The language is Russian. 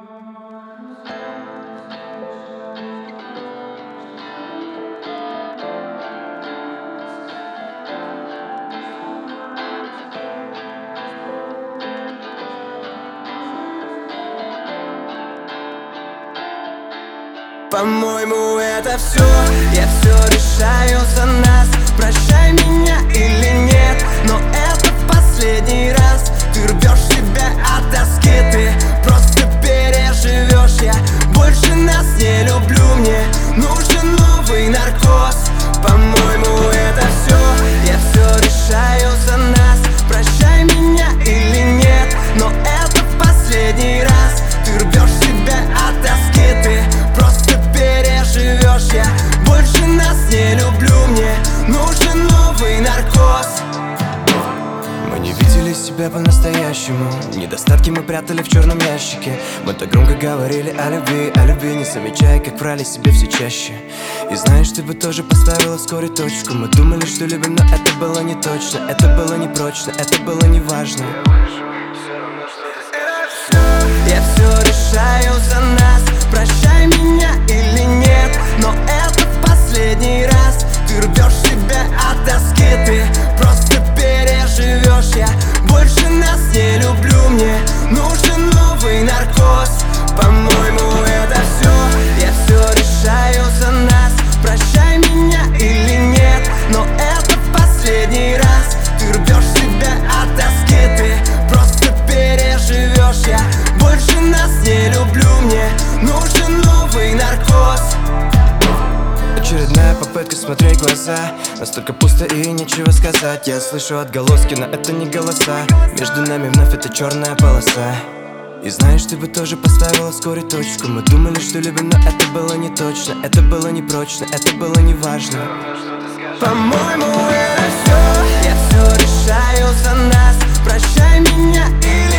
По-моему, это все, я все решаю за нас. Прощай меня или нет, но это в последний раз. Ты рвешь себя от тоски, ты просто переживешь. Я больше нас не люблю, мне нужен новый наркоз. По-моему, это все, я все решаю за нас. Прощай меня или нет, но это в последний раз. Ты рвешь себя от тоски, ты просто переживешь. Я больше нас не люблю, мне нужен новый наркоз. Мы не видели себя по-настоящему. Недостатки мы прятали в черном ящике. Мы так громко говорили о любви, не замечая, как врали себе все чаще. И знаешь, ты бы тоже поставила вскоре точку. Мы думали, что любим, но это было не точно. Это было не прочно, это было не важно. Я все решаю за нас. Прощай меня или нет, но это в последний раз. Ты рвешь себя от тоски, ты просто переживешь. Я больше нас не люблю, мне нужен новый наркоз. По-моему, это все, я все решаю за нас. Прощай меня или нет, но это в последний раз. Ты рвешь себя от тоски, ты просто переживешь. Я больше нас не люблю, мне нужен новый наркоз. Очередная попытка смотреть в глаза. Настолько пусто и нечего сказать. Я слышу отголоски, но это не голоса. Между нами вновь эта черная полоса. И знаешь, ты бы тоже поставила вскоре точку. Мы думали, что любим, но это было не точно. Это было не прочно, это было не важно. По-моему, это все, я все решаю за нас. Прощай меня или